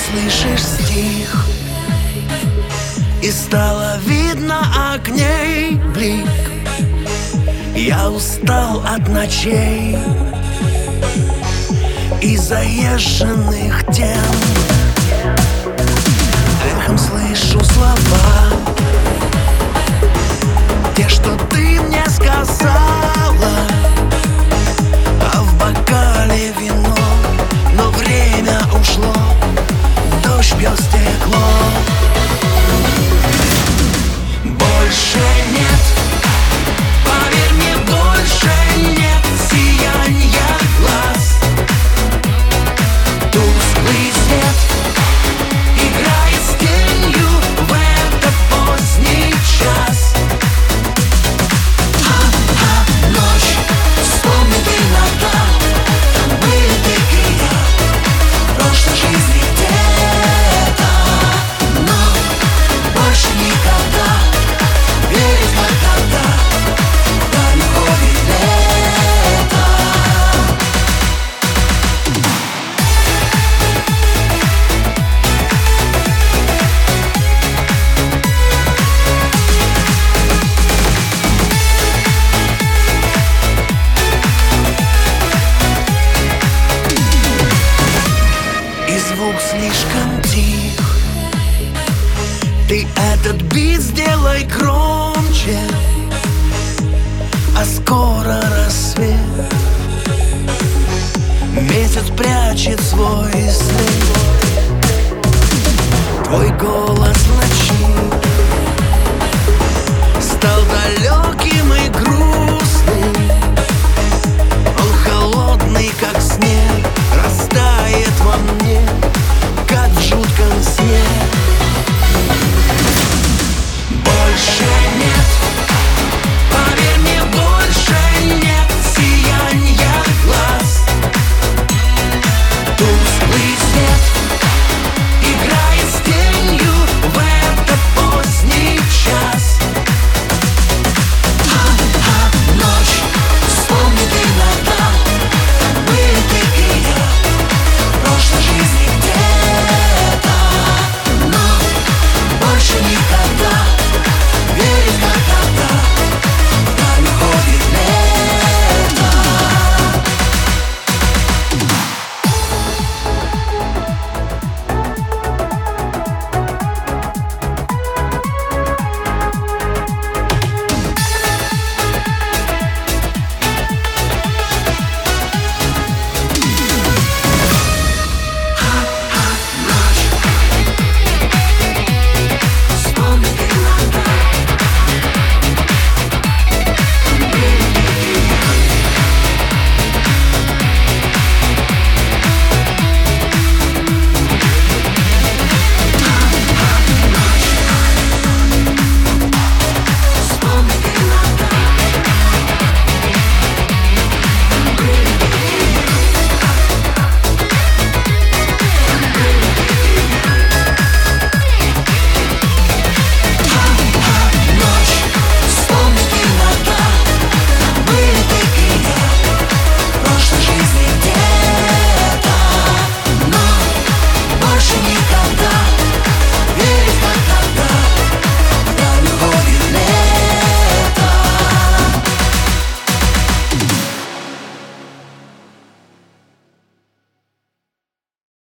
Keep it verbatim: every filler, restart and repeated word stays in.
слышишь стих, и стало видно огней блик. Я устал от ночей и заезженных тем. Эхом слышу слова, те, что ты мне сказала, а в бокале вино, но время ушло, дождь бьет стекло. Больше нет, поверь мне, больше нет сияния глаз. Тусклый свет играет с тенью в этот поздний час. Ха-ха, ночь, вспомни ты иногда, там были ты и я, в прошлой жизни где-то, но больше никогда. Верить как тогда, да не уходит лето. И звук слишком тих, ты этот бит сделай громче, а скоро рассвет. Месяц прячет свой след. Твой голос в ночи стал далеким и грустным. Он холодный, как снег, растаял